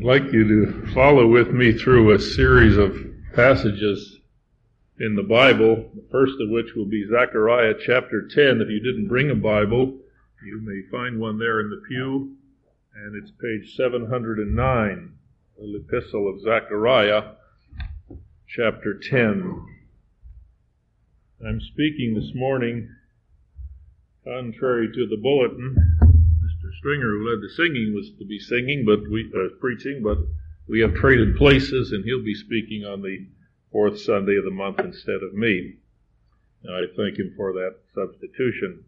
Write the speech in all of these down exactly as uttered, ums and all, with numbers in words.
like you to follow with me through a series of passages in the Bible, the first of which will be Zechariah chapter ten. If you didn't bring a Bible, you may find one there in the pew, and it's page seven hundred nine, the Epistle of Zechariah chapter ten. I'm speaking this morning, contrary to the bulletin. Mister Stringer, who led the singing, was to be singing, but we uh, preaching, but we have traded places, and he'll be speaking on the fourth Sunday of the month instead of me. I thank him for that substitution.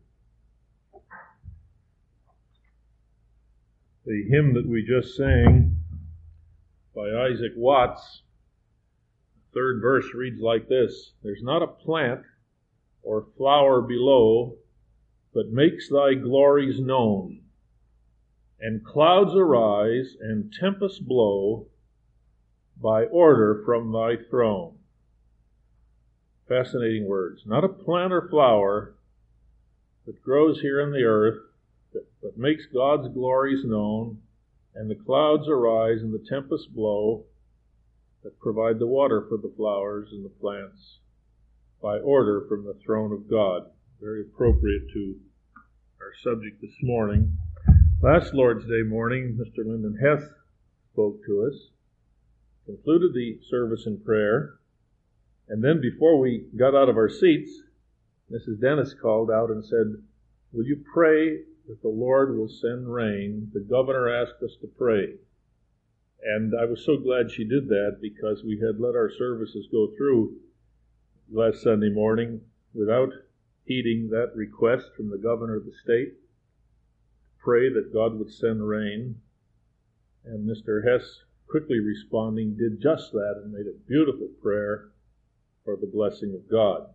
The hymn that we just sang by Isaac Watts, the third verse reads like this: "There's not a plant or flower below, but makes thy glories known. And clouds arise, and tempests blow, by order from thy throne." Fascinating words. Not a plant or flower that grows here on the earth, but makes God's glories known, and the clouds arise and the tempests blow, that provide the water for the flowers and the plants, by order from the throne of God. Very appropriate to our subject this morning. Last Lord's Day morning, Mister Lyndon Hess spoke to us, concluded the service in prayer, and then before we got out of our seats, Missus Dennis called out and said, "Will you pray that the Lord will send rain? The governor asked us to pray." And I was so glad she did that, because we had let our services go through last Sunday morning without heeding that request from the governor of the state. Pray that God would send rain. And Mister Hess, quickly responding, did just that and made a beautiful prayer for the blessing of God.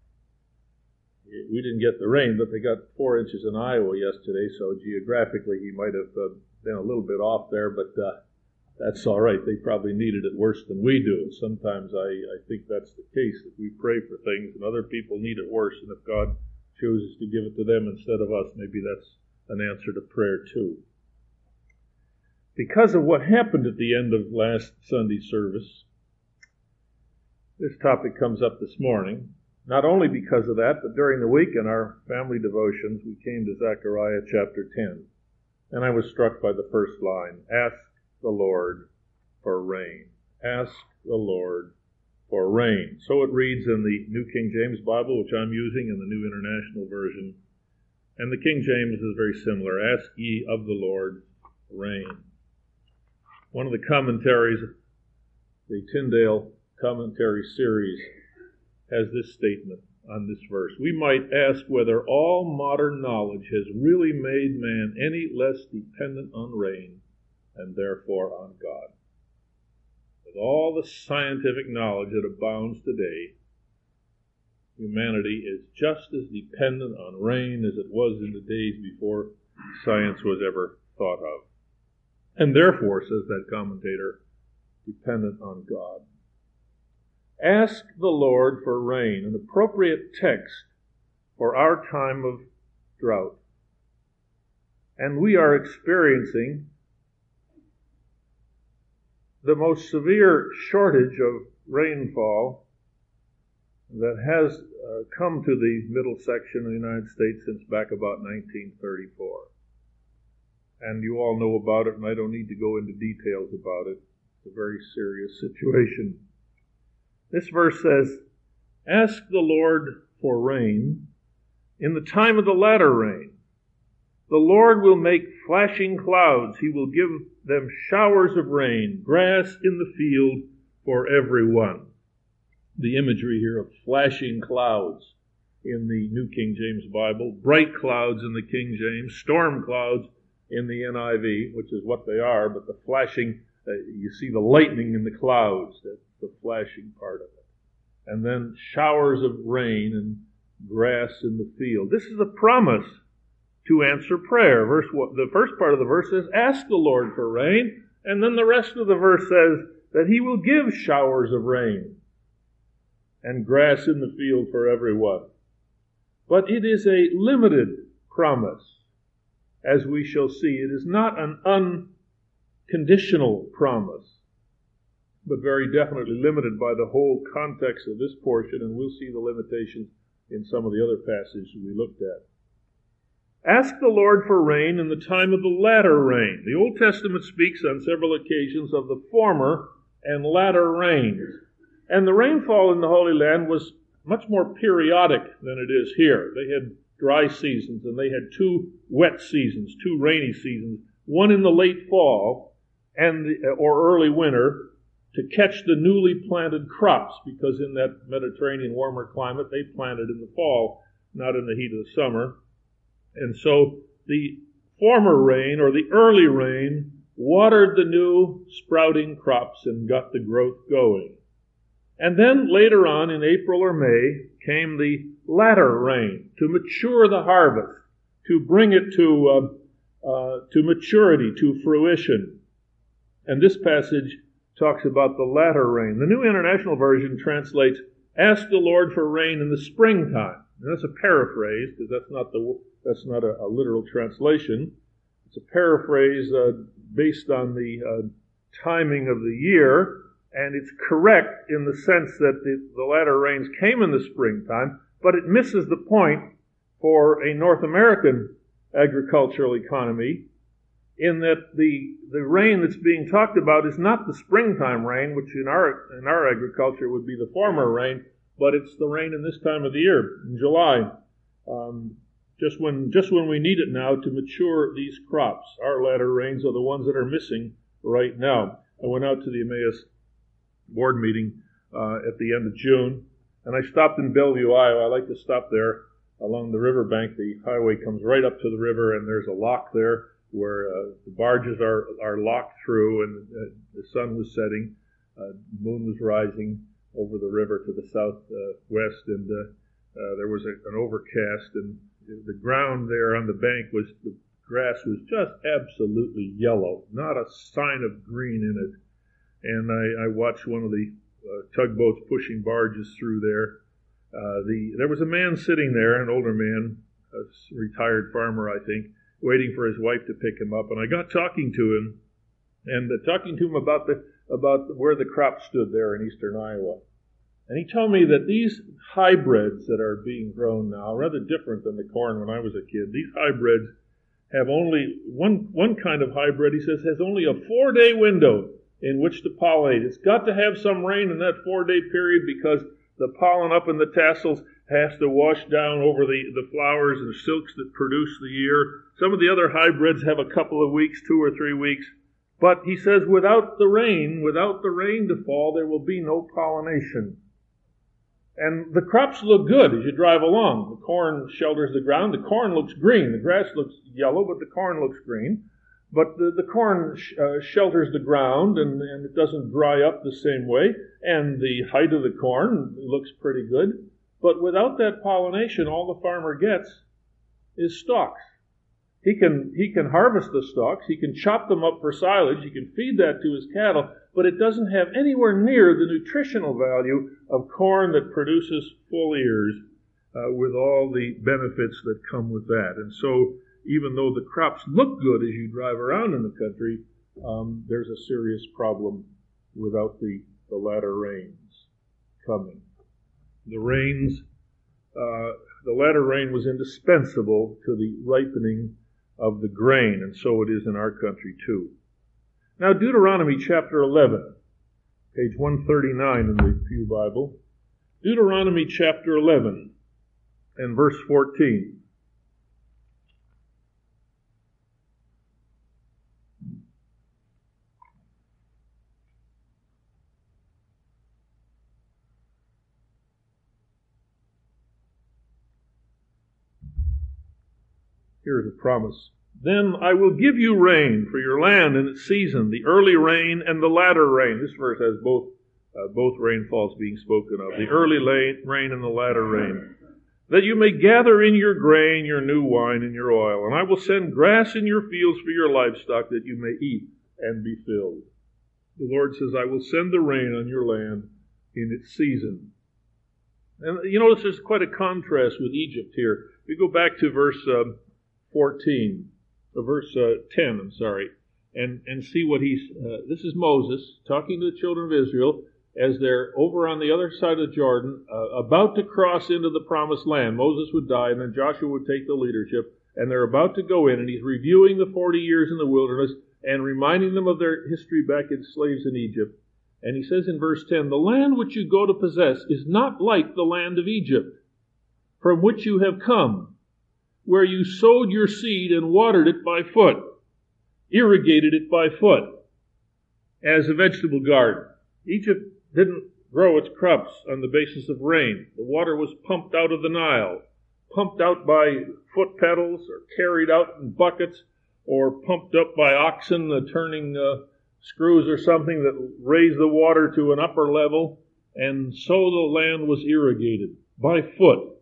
We didn't get the rain, but they got four inches in Iowa yesterday, so geographically he might have uh, been a little bit off there, but uh, that's all right. They probably needed it worse than we do. And sometimes I, I think that's the case, that we pray for things and other people need it worse, and if God chooses to give it to them instead of us, maybe that's an answer to prayer too. Because of what happened at the end of last Sunday's service, this topic comes up this morning. Not only because of that, but during the week in our family devotions, we came to Zechariah chapter ten. And I was struck by the first line: "Ask the Lord for rain." Ask the Lord for rain. So it reads in the New King James Bible, which I'm using, in the New International Version. And the King James is very similar. "Ask ye of the Lord rain." One of the commentaries, the Tyndale Commentary Series, has this statement on this verse: "We might ask whether all modern knowledge has really made man any less dependent on rain, and therefore on God." With all the scientific knowledge that abounds today, humanity is just as dependent on rain as it was in the days before science was ever thought of. And therefore, says that commentator, dependent on God. Ask the Lord for rain, an appropriate text for our time of drought. And we are experiencing the most severe shortage of rainfall that has uh, come to the middle section of the United States since back about nineteen thirty-four. And you all know about it, and I don't need to go into details about it. It's a very serious situation. This verse says, "Ask the Lord for rain in the time of the latter rain. The Lord will make flashing clouds. He will give them showers of rain, grass in the field for everyone." The imagery here of flashing clouds in the New King James Bible, bright clouds in the King James, storm clouds in the N I V, which is what they are, but the flashing, uh, you see the lightning in the clouds, that's the flashing part of it. And then showers of rain and grass in the field. This is a promise to answer prayer. Verse one, the first part of the verse says, "Ask the Lord for rain," and then the rest of the verse says that He will give showers of rain and grass in the field for everyone. But it is a limited promise, as we shall see. It is not an conditional promise, but very definitely limited by the whole context of this portion, and we'll see the limitations in some of the other passages we looked at. Ask the Lord for rain in the time of the latter rain. The Old Testament speaks on several occasions of the former and latter rains. And the rainfall in the Holy Land was much more periodic than it is here. They had dry seasons, and they had two wet seasons, two rainy seasons, one in the late fall and the, or early winter, to catch the newly planted crops, because in that Mediterranean warmer climate, they planted in the fall, not in the heat of the summer. And so the former rain, or the early rain, watered the new sprouting crops and got the growth going. And then later on, in April or May, came the latter rain to mature the harvest, to bring it to uh, uh, to maturity, to fruition. And this passage talks about the latter rain. The New International Version translates, "Ask the Lord for rain in the springtime." And that's a paraphrase, because that's not the that's not a, a literal translation. It's a paraphrase uh, based on the uh, timing of the year, and it's correct in the sense that the, the latter rains came in the springtime, but it misses the point for a North American agricultural economy, in that the the rain that's being talked about is not the springtime rain, which in our in our agriculture would be the former rain, but it's the rain in this time of the year, in July, um, just when just when we need it now to mature these crops. Our latter rains are the ones that are missing right now. I went out to the Emmaus board meeting uh, at the end of June, and I stopped in Bellevue, Iowa. I like to stop there along the riverbank. The highway comes right up to the river, and there's a lock there where uh, the barges are, are locked through, and uh, the sun was setting, uh, the moon was rising over the river to the southwest, uh, and uh, uh, there was a, an overcast, and the ground there on the bank was, the grass was just absolutely yellow, not a sign of green in it. And I, I watched one of the uh, tugboats pushing barges through there. Uh, the there was a man sitting there, an older man, a retired farmer, I think, waiting for his wife to pick him up. And I got talking to him, and uh, talking to him about the about where the crop stood there in eastern Iowa. And he told me that these hybrids that are being grown now, rather different than the corn when I was a kid, these hybrids have only one one kind of hybrid, he says, has only a four-day window in which to pollinate. It's got to have some rain in that four-day period, because the pollen up in the tassels has to wash down over the, the flowers and silks that produce the ear. Some of the other hybrids have a couple of weeks, two or three weeks. But he says without the rain, without the rain to fall, there will be no pollination. And the crops look good as you drive along. The corn shelters the ground. The corn looks green. The grass looks yellow, but the corn looks green. But the, the corn sh- uh, shelters the ground, and, and it doesn't dry up the same way. And the height of the corn looks pretty good. But without that pollination, all the farmer gets is stalks. He can he can harvest the stalks. He can chop them up for silage. He can feed that to his cattle. But it doesn't have anywhere near the nutritional value of corn that produces full ears uh, with all the benefits that come with that. And so even though the crops look good as you drive around in the country, um, there's a serious problem without the, the latter rains coming. The rains, uh, the latter rain was indispensable to the ripening of the grain, and so it is in our country too. Now, Deuteronomy chapter eleven, page one thirty-nine in the Pew Bible. Deuteronomy chapter eleven and verse fourteen. Here's a promise. Then I will give you rain for your land in its season, the early rain and the latter rain. This verse has both uh, both rainfalls being spoken of, the early rain and the latter rain. That you may gather in your grain, your new wine, and your oil. And I will send grass in your fields for your livestock, that you may eat and be filled. The Lord says, I will send the rain on your land in its season. And you notice there's quite a contrast with Egypt here. We go back to verse uh, fourteen. Uh, verse uh, ten, I'm sorry. and, and see what he's, uh, this is Moses talking to the children of Israel as they're over on the other side of Jordan, uh, about to cross into the promised land. Moses would die, and then Joshua would take the leadership, and they're about to go in, and he's reviewing the forty years in the wilderness and reminding them of their history back as slaves in Egypt. And he says in verse ten, "The land which you go to possess is not like the land of Egypt, from which you have come, where you sowed your seed and watered it by foot, irrigated it by foot, as a vegetable garden." Egypt didn't grow its crops on the basis of rain. The water was pumped out of the Nile, pumped out by foot pedals, or carried out in buckets, or pumped up by oxen uh, turning uh, screws or something that raised the water to an upper level, and so the land was irrigated by foot.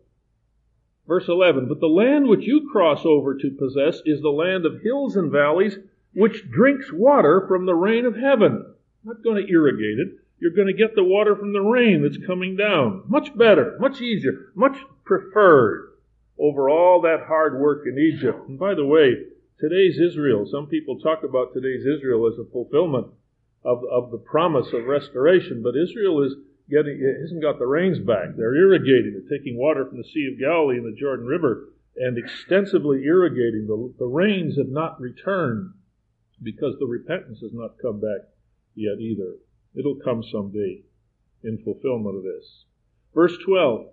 Verse eleven, "But the land which you cross over to possess is the land of hills and valleys, which drinks water from the rain of heaven." Not going to irrigate it. You're going to get the water from the rain that's coming down. Much better, much easier, much preferred over all that hard work in Egypt. And by the way, today's Israel, some people talk about today's Israel as a fulfillment of, of the promise of restoration, but Israel is getting, it hasn't got the rains back. They're irrigating. They're taking water from the Sea of Galilee and the Jordan River and extensively irrigating. The, the rains have not returned because the repentance has not come back yet either. It'll come someday in fulfillment of this. Verse twelve,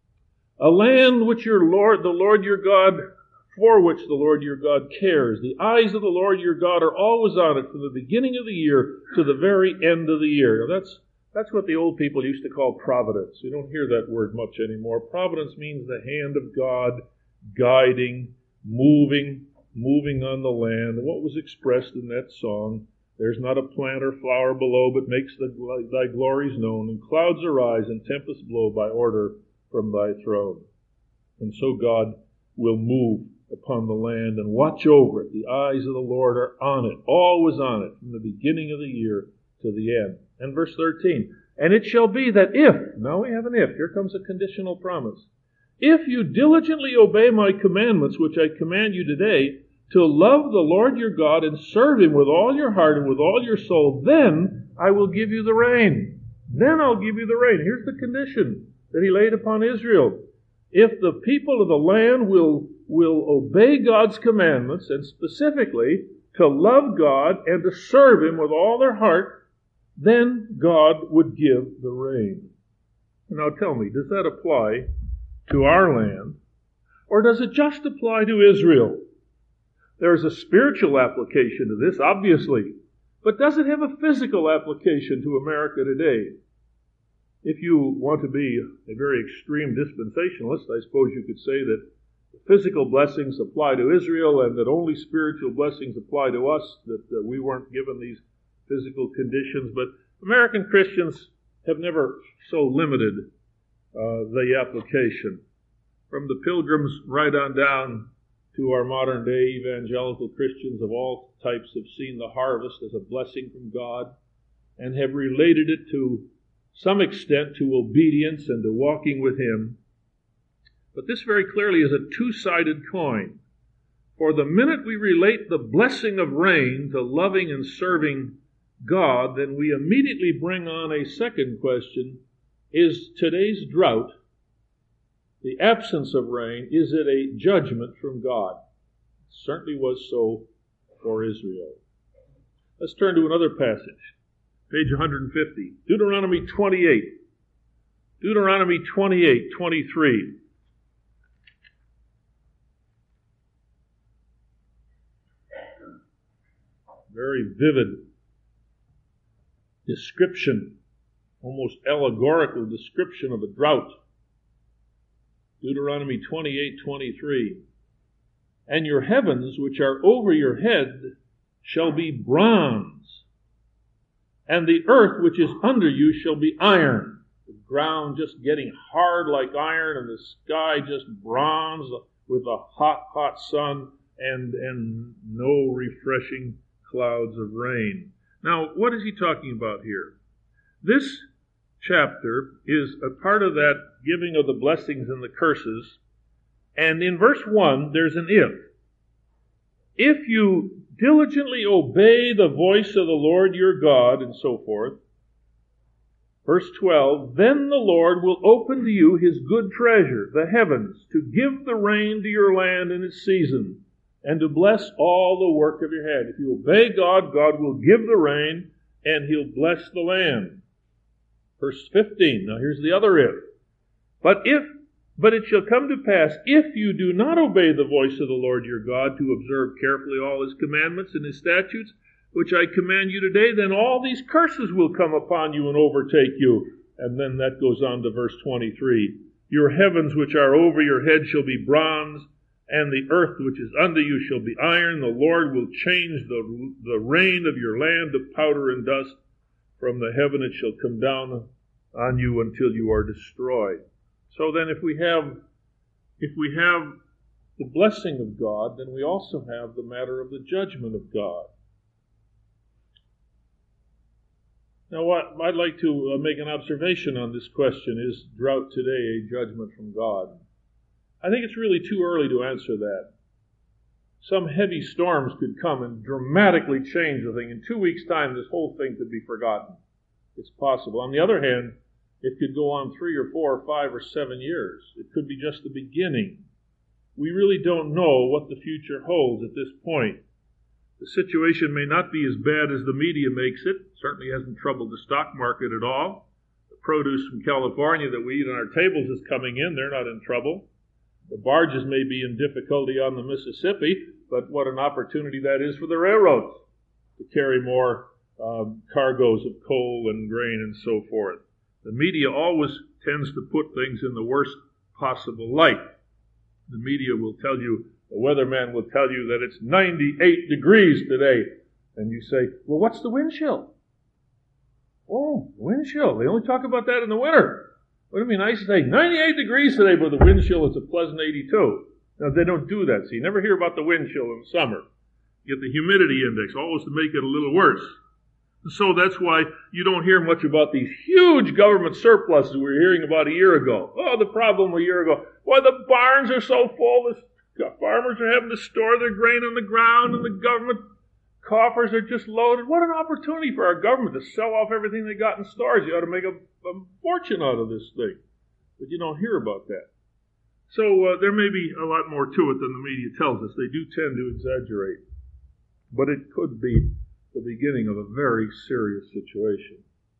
"A land which your Lord, the Lord your God, for which the Lord your God cares. The eyes of the Lord your God are always on it from the beginning of the year to the very end of the year." Now that's, that's what the old people used to call providence. You don't hear that word much anymore. Providence means the hand of God guiding, moving, moving on the land. And what was expressed in that song, "There's not a plant or flower below, but makes the, thy glories known, and clouds arise and tempests blow by order from thy throne." And so God will move upon the land and watch over it. The eyes of the Lord are on it, always on it, from the beginning of the year to the end. And verse thirteen, "And it shall be that if," now we have an if, here comes a conditional promise, "if you diligently obey my commandments, which I command you today, to love the Lord your God and serve him with all your heart and with all your soul, then I will give you the rain." Then I'll give you the rain. Here's the condition that he laid upon Israel. If the people of the land will, will obey God's commandments, and specifically to love God and to serve him with all their heart, then God would give the rain. Now tell me, does that apply to our land, or does it just apply to Israel? There's a spiritual application to this, obviously, but does it have a physical application to America today? If you want to be a very extreme dispensationalist, I suppose you could say that physical blessings apply to Israel and that only spiritual blessings apply to us, that uh, we weren't given these physical conditions. But American Christians have never so limited uh, the application. From the Pilgrims right on down to our modern day evangelical Christians of all types have seen the harvest as a blessing from God and have related it to some extent to obedience and to walking with him. But this very clearly is a two-sided coin. For the minute we relate the blessing of rain to loving and serving God, then we immediately bring on a second question. Is today's drought, the absence of rain, is it a judgment from God? It certainly was so for Israel. Let's turn to another passage. Page one hundred fifty. Deuteronomy twenty-eight. Deuteronomy twenty-eight, twenty-three. Very vivid description, almost allegorical description of a drought. Deuteronomy twenty-eight, twenty-three. "And your heavens, which are over your head, shall be bronze, and the earth which is under you shall be iron." The ground just getting hard like iron, and the sky just bronze with a hot, hot sun, and, and no refreshing clouds of rain. Now, what is he talking about here? This chapter is a part of that giving of the blessings and the curses. And in verse one, there's an if. If you diligently obey the voice of the Lord your God, and so forth. Verse twelve, then the Lord will open to you his good treasure, the heavens, to give the rain to your land in its season, and to bless all the work of your hand. If you obey God, God will give the rain, and he'll bless the land. Verse fifteen, now here's the other if. But if, but it shall come to pass, if you do not obey the voice of the Lord your God, to observe carefully all his commandments and his statutes, which I command you today, then all these curses will come upon you and overtake you. And then that goes on to verse twenty-three. Your heavens which are over your head shall be bronze, and the earth which is under you shall be iron. The Lord will change the, the rain of your land to powder and dust. From the heaven it shall come down on you until you are destroyed. So then if we have, if we have the blessing of God, then we also have the matter of the judgment of God. Now, what I'd like to uh, make an observation on this question: is drought today a judgment from God? I think it's really too early to answer that. Some heavy storms could come and dramatically change the thing. In two weeks' time, this whole thing could be forgotten. It's possible. On the other hand, it could go on three or four or five or seven years. It could be just the beginning. We really don't know what the future holds at this point. The situation may not be as bad as the media makes it. It certainly hasn't troubled the stock market at all. The produce from California that we eat on our tables is coming in. They're not in trouble. The barges may be in difficulty on the Mississippi, but what an opportunity that is for the railroads to carry more um, cargoes of coal and grain and so forth. The media always tends to put things in the worst possible light. The media will tell you, the weatherman will tell you that it's ninety-eight degrees today. And you say, well, what's the wind chill? Oh, wind chill. They only talk about that in the winter. What do you mean? I say ninety-eight degrees today, but the wind chill is a pleasant eighty-two. Now, they don't do that. So you never hear about the wind chill in the summer. You get the humidity index, always to make it a little worse. And so that's why you don't hear much about these huge government surpluses we were hearing about a year ago. Oh, the problem a year ago. Why, the barns are so full, the farmers are having to store their grain on the ground, and the government coffers are just loaded. What an opportunity for our government to sell off everything they got in stores. You ought to make a, a fortune out of this thing. But you don't hear about that. So uh, there may be a lot more to it than the media tells us. They do tend to exaggerate. But it could be the beginning of a very serious situation.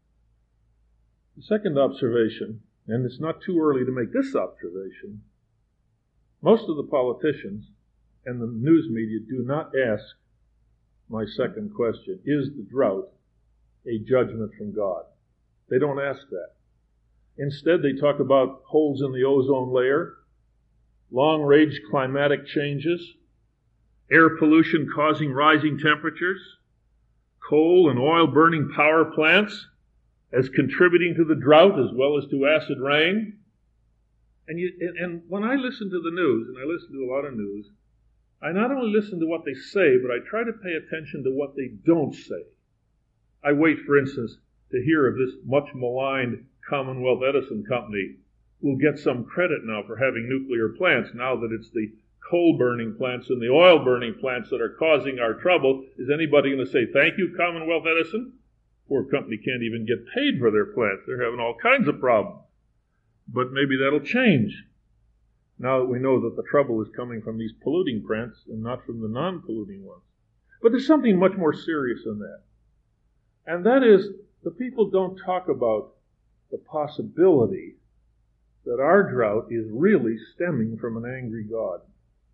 The second observation, and it's not too early to make this observation, most of the politicians and the news media do not ask my second question: is the drought a judgment from God? They don't ask that. Instead, they talk about holes in the ozone layer, long-range climatic changes, air pollution causing rising temperatures, coal and oil-burning power plants as contributing to the drought as well as to acid rain. And, you, and when I listen to the news, and I listen to a lot of news, I not only listen to what they say, but I try to pay attention to what they don't say. I wait, for instance, to hear of this much maligned Commonwealth Edison Company will get some credit now for having nuclear plants, now that it's the coal-burning plants and the oil-burning plants that are causing our trouble. Is anybody going to say, thank you, Commonwealth Edison? Poor company can't even get paid for their plants. They're having all kinds of problems. But maybe that'll change now that we know that the trouble is coming from these polluting plants and not from the non-polluting ones. But there's something much more serious than that. And that is, the people don't talk about the possibility that our drought is really stemming from an angry God.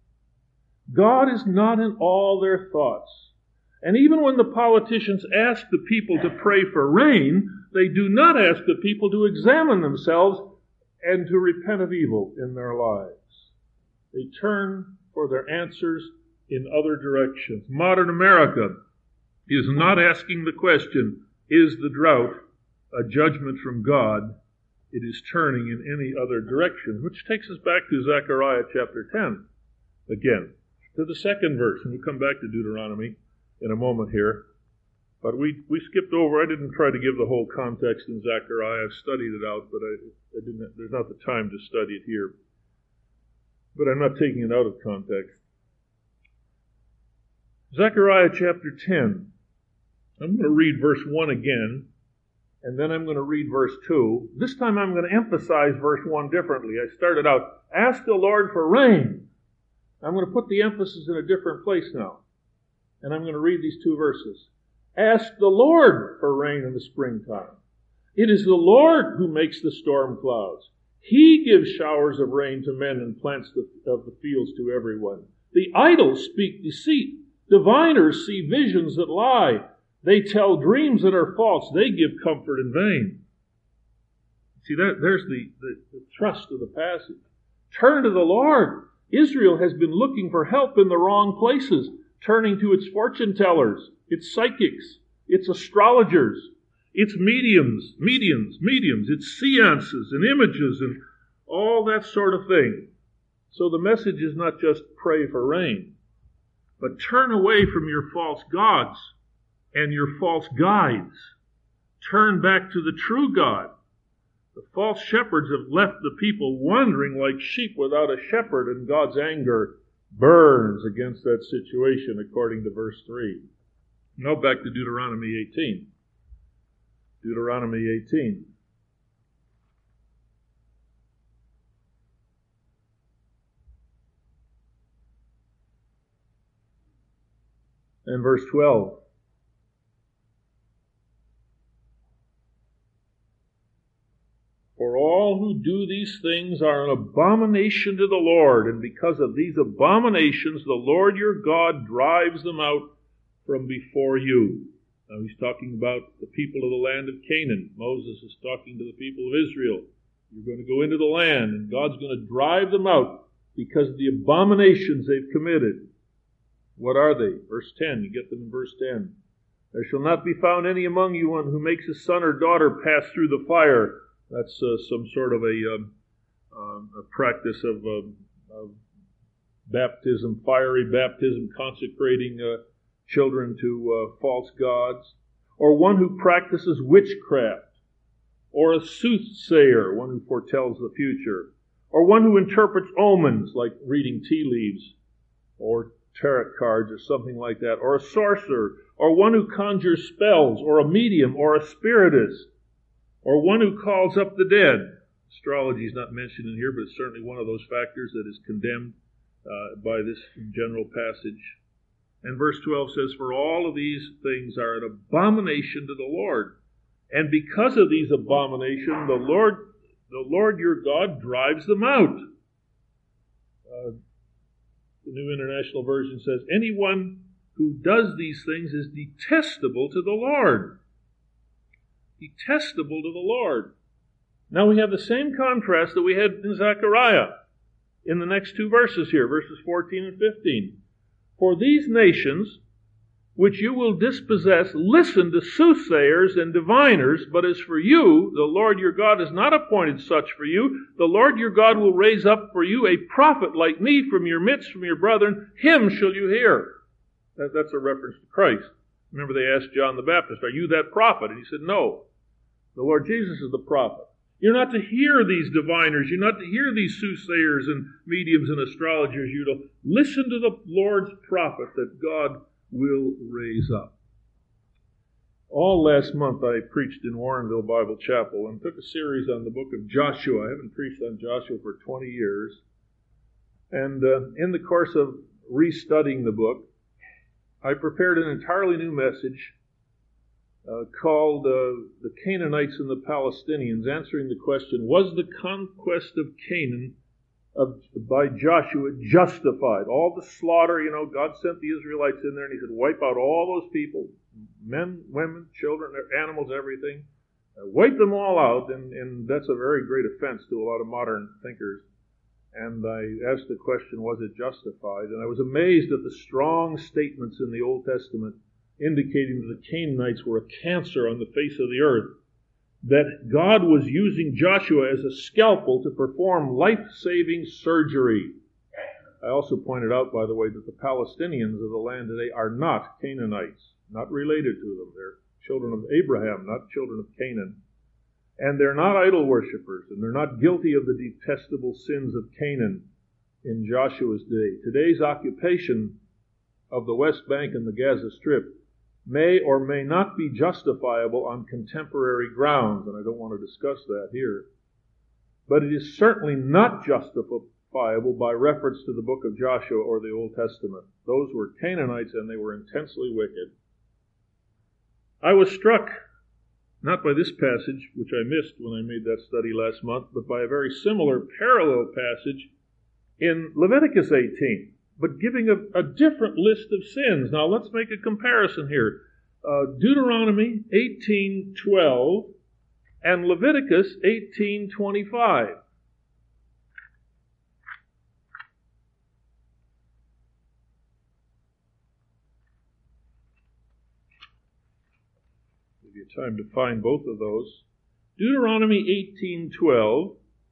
God is not in all their thoughts. And even when the politicians ask the people to pray for rain, they do not ask the people to examine themselves and to repent of evil in their lives. They turn for their answers in other directions. Modern America is not asking the question, is the drought a judgment from God? It is turning in any other direction, which takes us back to Zechariah chapter ten. Again, to the second verse, and we'll come back to Deuteronomy in a moment here. But we, we skipped over. I didn't try to give the whole context in Zechariah. I've studied it out, but I, I didn't. There's not the time to study it here. But I'm not taking it out of context. Zechariah chapter ten. I'm going to read verse one again, and then I'm going to read verse two. This time I'm going to emphasize verse one differently. I started out, ask the Lord for rain. I'm going to put the emphasis in a different place now. And I'm going to read these two verses. Ask the Lord for rain in the springtime. It is the Lord who makes the storm clouds. He gives showers of rain to men and plants the, of the fields to everyone. The idols speak deceit. Diviners see visions that lie. They tell dreams that are false. They give comfort in vain. See, that, there's the, the, the thrust of the passage. Turn to the Lord. Israel has been looking for help in the wrong places, turning to its fortune tellers, its psychics, its astrologers, its mediums, mediums, mediums, its seances and images and all that sort of thing. So the message is not just pray for rain, but turn away from your false gods and your false guides. Turn back to the true God. The false shepherds have left the people wandering like sheep without a shepherd, and God's anger burns against that situation, according to verse three. Now back to Deuteronomy eighteen. Deuteronomy eighteen. And verse twelve. For all who do these things are an abomination to the Lord, and because of these abominations the Lord your God drives them out from before you. Now he's talking about the people of the land of Canaan. Moses is talking to the people of Israel. You're going to go into the land, and God's going to drive them out because of the abominations they've committed. What are they? Verse ten. You get them in verse ten. There shall not be found any among you one who makes his son or daughter pass through the fire. That's uh, some sort of a, um, uh, a practice of, uh, of baptism, fiery baptism, consecrating uh, children to uh, false gods. Or one who practices witchcraft. Or a soothsayer, one who foretells the future. Or one who interprets omens, like reading tea leaves, or tarot cards, or something like that. Or a sorcerer, or one who conjures spells, or a medium, or a spiritist. Or one who calls up the dead. Astrology is not mentioned in here, but it's certainly one of those factors that is condemned uh, by this general passage. And verse twelve says, for all of these things are an abomination to the Lord. And because of these abominations, the Lord, the Lord your God drives them out. Uh, the New International Version says, anyone who does these things is detestable to the Lord. Detestable to the Lord. Now we have the same contrast that we had in Zechariah in the next two verses here, verses fourteen and fifteen. For these nations, which you will dispossess, listen to soothsayers and diviners, but as for you, the Lord your God has not appointed such for you. The Lord your God will raise up for you a prophet like me from your midst, from your brethren. Him shall you hear. That, that's a reference to Christ. Remember they asked John the Baptist, are you that prophet? And he said, no. The Lord Jesus is the prophet. You're not to hear these diviners. You're not to hear these soothsayers and mediums and astrologers. You're to listen to the Lord's prophet that God will raise up. All last month I preached in Warrenville Bible Chapel and took a series on the book of Joshua. I haven't preached on Joshua for twenty years. And uh, in the course of restudying the book, I prepared an entirely new message uh, called uh, The Canaanites and the Palestinians, answering the question, was the conquest of Canaan of, by Joshua justified? All the slaughter, you know, God sent the Israelites in there and he said, wipe out all those people, men, women, children, animals, everything. Uh, wipe them all out, and, and that's a very great offense to a lot of modern thinkers. And I asked the question, was it justified? And I was amazed at the strong statements in the Old Testament indicating that the Canaanites were a cancer on the face of the earth, that God was using Joshua as a scalpel to perform life-saving surgery. I also pointed out, by the way, that the Palestinians of the land today are not Canaanites, not related to them. They're children of Abraham, not children of Canaan. And they're not idol worshippers, and they're not guilty of the detestable sins of Canaan in Joshua's day. Today's occupation of the West Bank and the Gaza Strip may or may not be justifiable on contemporary grounds, and I don't want to discuss that here. But it is certainly not justifiable by reference to the book of Joshua or the Old Testament. Those were Canaanites, and they were intensely wicked. I was struck, not by this passage, which I missed when I made that study last month, but by a very similar parallel passage in Leviticus eighteen, but giving a, a different list of sins. Now let's make a comparison here. Uh, Deuteronomy eighteen twelve and Leviticus eighteen twenty-five. Give you time to find both of those. Deuteronomy eighteen twelve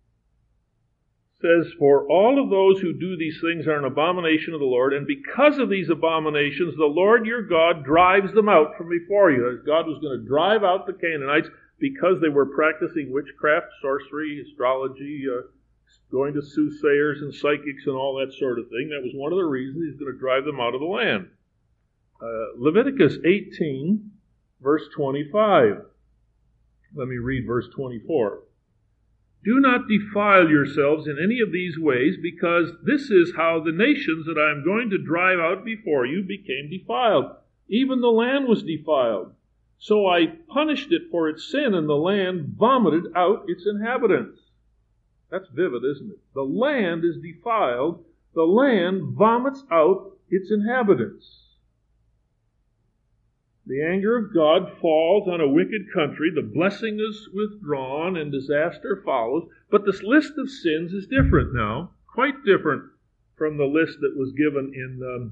says, "For all of those who do these things are an abomination of the Lord, and because of these abominations, the Lord your God drives them out from before you." God was going to drive out the Canaanites because they were practicing witchcraft, sorcery, astrology, uh, going to soothsayers and psychics and all that sort of thing. That was one of the reasons he's going to drive them out of the land. Uh, Leviticus eighteen, verse twenty-five. Let me read verse twenty-four. "Do not defile yourselves in any of these ways, because this is how the nations that I am going to drive out before you became defiled. Even the land was defiled. So I punished it for its sin, and the land vomited out its inhabitants." That's vivid, isn't it? The land is defiled. The land vomits out its inhabitants. The anger of God falls on a wicked country. The blessing is withdrawn and disaster follows. But this list of sins is different now, quite different from the list that was given in um,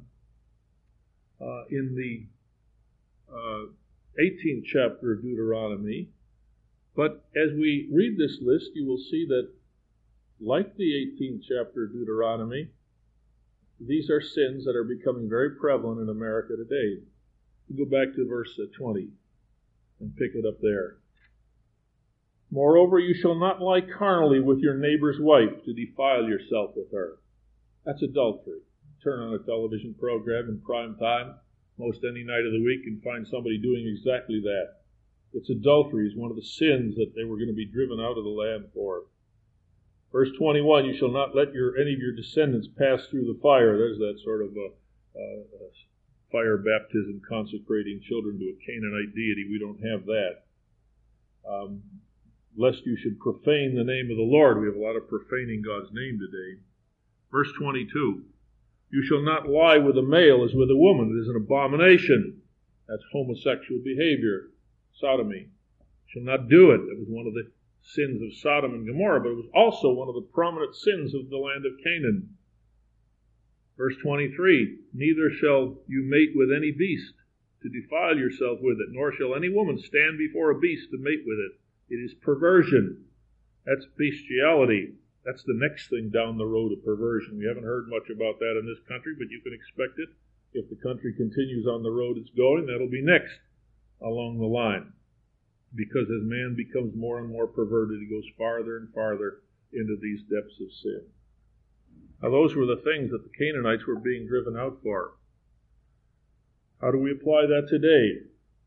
uh, in the uh, eighteenth chapter of Deuteronomy. But as we read this list, you will see that, like the eighteenth chapter of Deuteronomy, these are sins that are becoming very prevalent in America today. Go back to verse twenty and pick it up there. "Moreover, you shall not lie carnally with your neighbor's wife to defile yourself with her." That's adultery. Turn on a television program in prime time, most any night of the week, and find somebody doing exactly that. It's adultery. It's one of the sins that they were going to be driven out of the land for. Verse twenty-one, "You shall not let your any of your descendants pass through the fire." There's that sort of a, a, a fire baptism, consecrating children to a Canaanite deity. We don't have that. Um, lest you should profane the name of the Lord. We have a lot of profaning God's name today. Verse twenty-two, "You shall not lie with a male as with a woman. It is an abomination." That's homosexual behavior, sodomy. You shall not do it. It was one of the sins of Sodom and Gomorrah, but it was also one of the prominent sins of the land of Canaan. Verse twenty-three, "Neither shall you mate with any beast to defile yourself with it, nor shall any woman stand before a beast to mate with it. It is perversion." That's bestiality. That's the next thing down the road of perversion. We haven't heard much about that in this country, but you can expect it. If the country continues on the road it's going, that'll be next along the line. Because as man becomes more and more perverted, he goes farther and farther into these depths of sin. Now, those were the things that the Canaanites were being driven out for. How do we apply that today?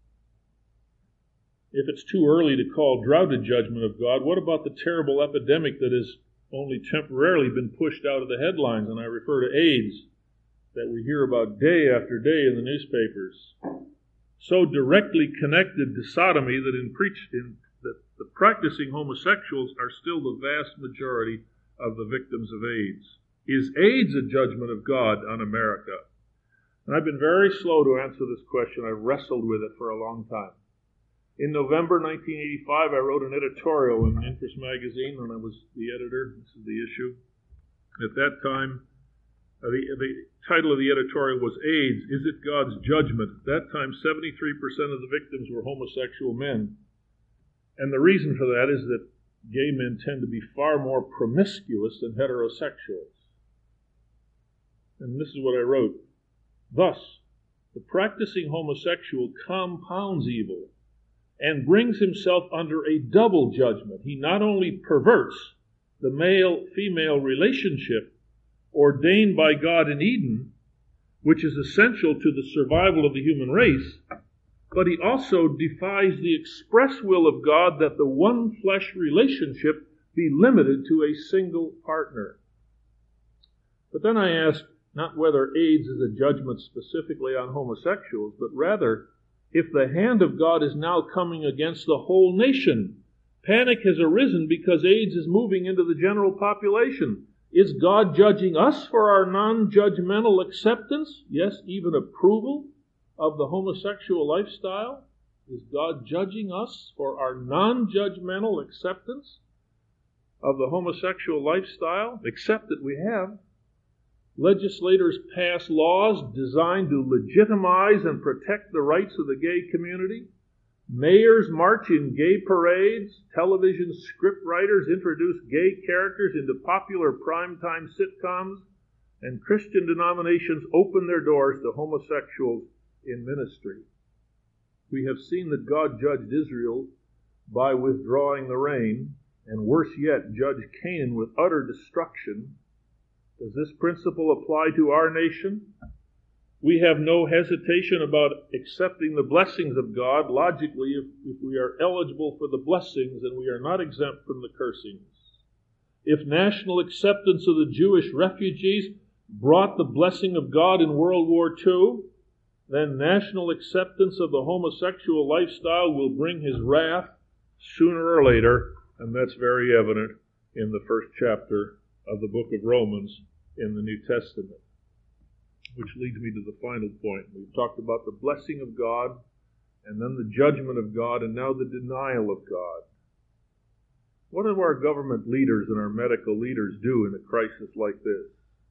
If it's too early to call drought a judgment of God, what about the terrible epidemic that has only temporarily been pushed out of the headlines? And I refer to AIDS, that we hear about day after day in the newspapers. So directly connected to sodomy that in preach in that the practicing homosexuals are still the vast majority of the victims of AIDS. Is AIDS a judgment of God on America? And I've been very slow to answer this question. I've wrestled with it for a long time. In November nineteen eighty-five, I wrote an editorial in Interest magazine when I was the editor. This is the issue. At that time, uh, the, the title of the editorial was AIDS, Is It God's Judgment? At that time, seventy-three percent of the victims were homosexual men. And the reason for that is that gay men tend to be far more promiscuous than heterosexuals. And this is what I wrote. Thus, the practicing homosexual compounds evil and brings himself under a double judgment. He not only perverts the male-female relationship ordained by God in Eden, which is essential to the survival of the human race, but he also defies the express will of God that the one flesh relationship be limited to a single partner. But then I asked not whether AIDS is a judgment specifically on homosexuals, but rather if the hand of God is now coming against the whole nation. Panic has arisen because AIDS is moving into the general population. Is God judging us for our non-judgmental acceptance? Yes, even approval of the homosexual lifestyle? Is God judging us for our non-judgmental acceptance of the homosexual lifestyle? Except that we have. Legislators pass laws designed to legitimize and protect the rights of the gay community. Mayors march in gay parades. Television scriptwriters introduce gay characters into popular primetime sitcoms. And Christian denominations open their doors to homosexuals in ministry. We have seen that God judged Israel by withdrawing the rain, and worse yet, judged Canaan with utter destruction. Does this principle apply to our nation? We have no hesitation about accepting the blessings of God. Logically, if, if we are eligible for the blessings, then we are not exempt from the cursings. If national acceptance of the Jewish refugees brought the blessing of God in World War Two, then national acceptance of the homosexual lifestyle will bring his wrath sooner or later, and that's very evident in the first chapter of the book of Romans in the New Testament. Which leads me to the final point. We've talked about the blessing of God, and then the judgment of God, and now the denial of God. What do our government leaders and our medical leaders do in a crisis like this?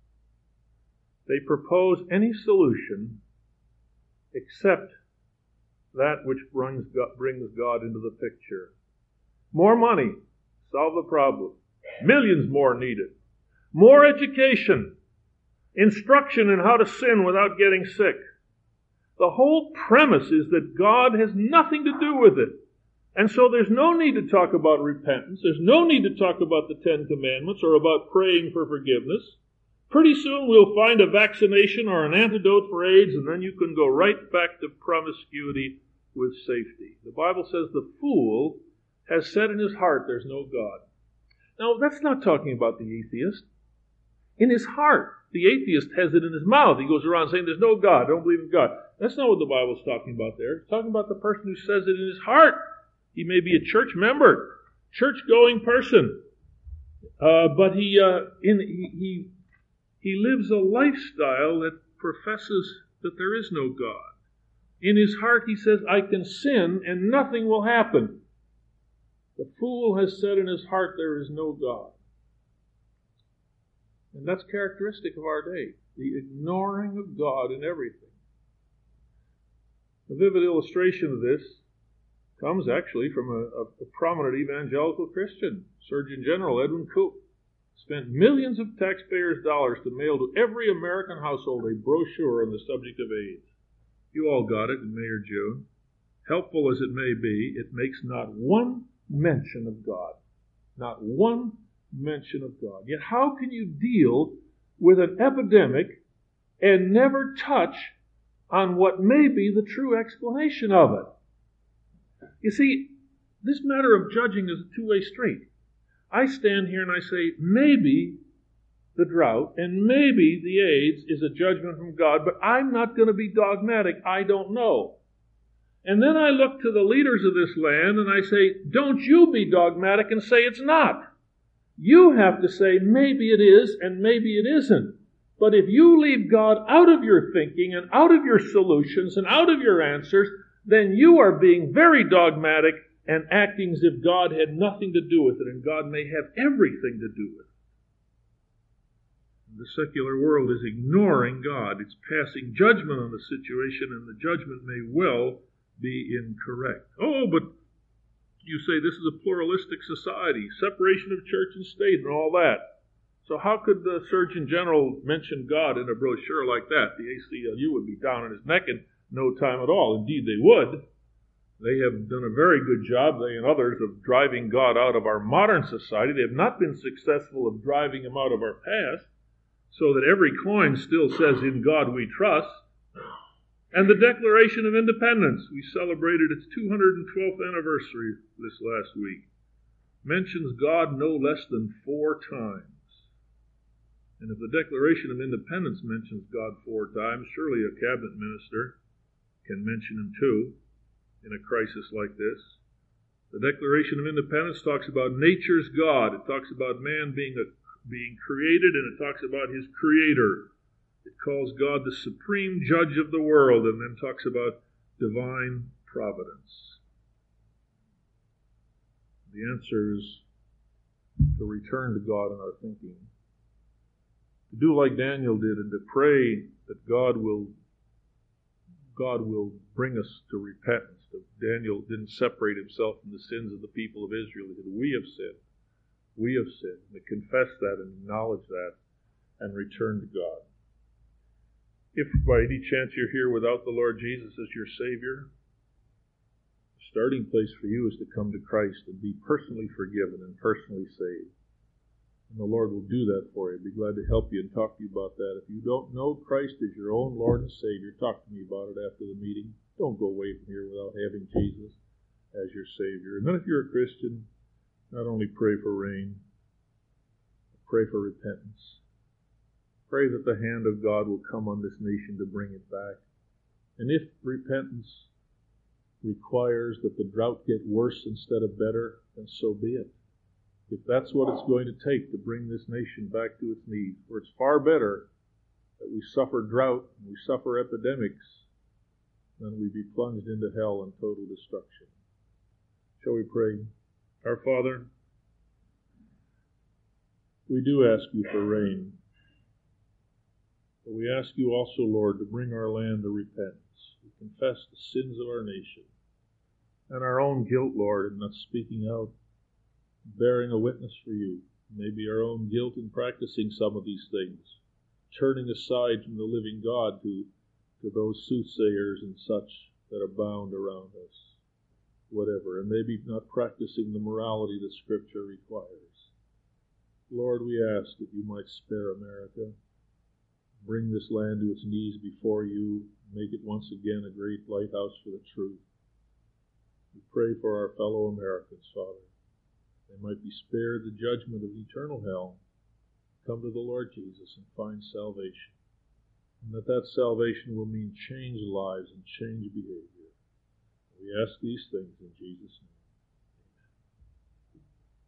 They propose any solution except that which brings God, brings God into the picture. More money, solve the problem. Millions more needed. More education. Instruction in how to sin without getting sick. The whole premise is that God has nothing to do with it. And so there's no need to talk about repentance. There's no need to talk about the Ten Commandments or about praying for forgiveness. Pretty soon we'll find a vaccination or an antidote for AIDS, and then you can go right back to promiscuity with safety. The Bible says the fool has said in his heart there's no God. Now, that's not talking about the atheist. In his heart, the atheist has it in his mouth. He goes around saying there's no God, I don't believe in God. That's not what the Bible's talking about there. It's talking about the person who says it in his heart. He may be a church member, church-going person, uh, but he, uh, in, he, he, he lives a lifestyle that professes that there is no God. In his heart, he says, I can sin and nothing will happen. The fool has said in his heart, there is no God. And that's characteristic of our day, the ignoring of God in everything. A vivid illustration of this comes actually from a, a, a prominent evangelical Christian, Surgeon General Edwin Koop. Spent millions of taxpayers' dollars to mail to every American household a brochure on the subject of AIDS. You all got it in May or June. Helpful as it may be, it makes not one mention of God. Not one mention of God. Yet how can you deal with an epidemic and never touch on what may be the true explanation of it? You see, this matter of judging is a two-way street. I stand here and I say, maybe the drought and maybe the AIDS is a judgment from God, but I'm not going to be dogmatic. I don't know. And then I look to the leaders of this land and I say, don't you be dogmatic and say it's not. You have to say maybe it is and maybe it isn't. But if you leave God out of your thinking and out of your solutions and out of your answers, then you are being very dogmatic and acting as if God had nothing to do with it, and God may have everything to do with it. The secular world is ignoring God. It's passing judgment on the situation, and the judgment may well be incorrect. Oh, but you say this is a pluralistic society, separation of church and state and all that. So how could the Surgeon General mention God in a brochure like that? The A C L U would be down on his neck in no time at all. Indeed, they would. They have done a very good job, they and others, of driving God out of our modern society. They have not been successful of driving him out of our past. so that every coin still says, "In God we trust." And the Declaration of Independence, we celebrated its two hundred twelfth anniversary this last week, mentions God no less than four times. And if the Declaration of Independence mentions God four times, surely a cabinet minister can mention him too in a crisis like this. The Declaration of Independence talks about nature's God. It talks about man being a, being created, and it talks about his creator. It calls God the supreme judge of the world, and then talks about divine providence. The answer is to return to God in our thinking. To do like Daniel did and to pray that God will God will bring us to repentance. Daniel didn't separate himself from the sins of the people of Israel. He said, "We have sinned. We have sinned." And to confess that and acknowledge that and return to God. If by any chance you're here without the Lord Jesus as your Savior, the starting place for you is to come to Christ and be personally forgiven and personally saved. And the Lord will do that for you. I'd be glad to help you and talk to you about that. If you don't know Christ as your own Lord and Savior, talk to me about it after the meeting. Don't go away from here without having Jesus as your Savior. And then if you're a Christian, not only pray for rain, but pray for repentance. Pray that the hand of God will come on this nation to bring it back. And if repentance requires that the drought get worse instead of better, then so be it. If that's what it's going to take to bring this nation back to its knees, for it's far better that we suffer drought and we suffer epidemics than we be plunged into hell and total destruction. Shall we pray? Our Father, we do ask you for rain. But we ask you also, Lord, to bring our land to repentance. We confess the sins of our nation and our own guilt, Lord, in not speaking out, bearing a witness for you. Maybe our own guilt in practicing some of these things, turning aside from the living God to, to those soothsayers and such that abound around us. Whatever, and maybe not practicing the morality that Scripture requires. Lord, we ask that you might spare America. Bring this land to its knees before you. Make it once again a great lighthouse for the truth. We pray for our fellow Americans, Father. They might be spared the judgment of eternal hell. Come to the Lord Jesus and find salvation. And that that salvation will mean changed lives and changed behavior. We ask these things in Jesus' name.